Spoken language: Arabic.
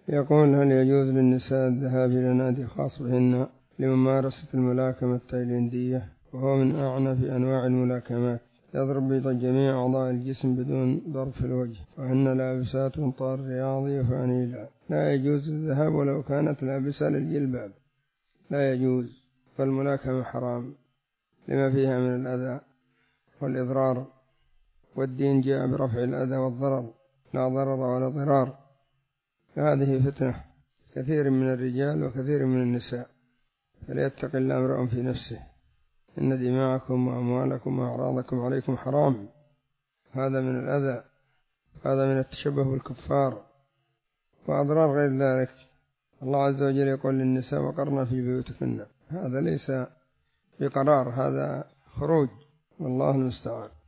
يقول: هل يجوز للنساء الذهاب إلى نادي خاص بهن لممارسة الملاكمة التايلاندية، وهو من أعنف أنواع الملاكمات، يضرب بجميع أعضاء الجسم بدون ضرب في الوجه، وهن لابسات طار رياضي وفانيلا؟ لا يجوز الذهاب ولو كانت لابسة للجلباب، لا يجوز، فالملاكمة حرام لما فيها من الأذى والإضرار، والدين جاء برفع الأذى والضرر، لا ضرر ولا ضرار. فهذه فتنة كثير من الرجال وكثير من النساء، فليتق الله امرؤ في نفسه، إن دماءكم وأموالكم وأعراضكم عليكم حرام. هذا من الأذى، هذا من التشبه بالكفار وأضرار غير ذلك. الله عز وجل يقول للنساء: وقرن في بيوتكن، هذا ليس بقرار، هذا خروج، والله المستعان.